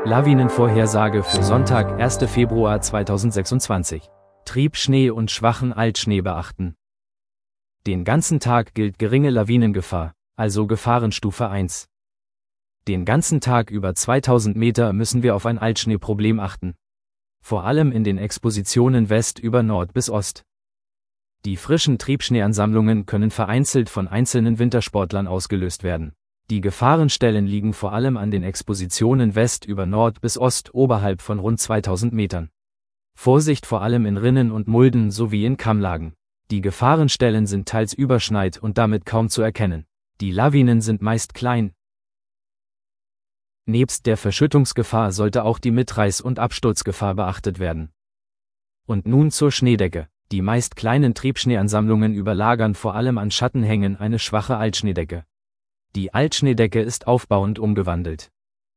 Lawinenvorhersage für Sonntag, 1. Februar 2026. Triebschnee und schwachen Altschnee beachten. Den ganzen Tag gilt geringe Lawinengefahr, also Gefahrenstufe 1. Den ganzen Tag über 2000 Meter müssen wir auf ein Altschneeproblem achten. Vor allem in den Expositionen West über Nord bis Ost. Die frischen Triebschneeansammlungen können vereinzelt von einzelnen Wintersportlern ausgelöst werden. Die Gefahrenstellen liegen vor allem an den Expositionen West über Nord bis Ost oberhalb von rund 2000 Metern. Vorsicht vor allem in Rinnen und Mulden sowie in Kammlagen. Die Gefahrenstellen sind teils überschneit und damit kaum zu erkennen. Die Lawinen sind meist klein. Nebst der Verschüttungsgefahr sollte auch die Mitreiß- und Absturzgefahr beachtet werden. Und nun zur Schneedecke. Die meist kleinen Triebschneeansammlungen überlagern vor allem an Schattenhängen eine schwache Altschneedecke. Die Altschneedecke ist aufbauend umgewandelt.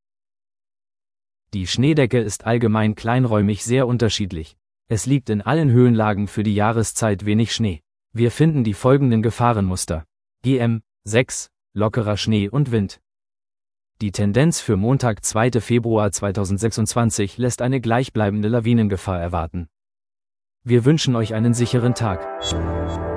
Die Schneedecke ist allgemein kleinräumig sehr unterschiedlich. Es liegt in allen Höhenlagen für die Jahreszeit wenig Schnee. Wir finden die folgenden Gefahrenmuster. GM 6, lockerer Schnee und Wind. Die Tendenz für Montag, 2. Februar 2026 lässt eine gleichbleibende Lawinengefahr erwarten. Wir wünschen euch einen sicheren Tag.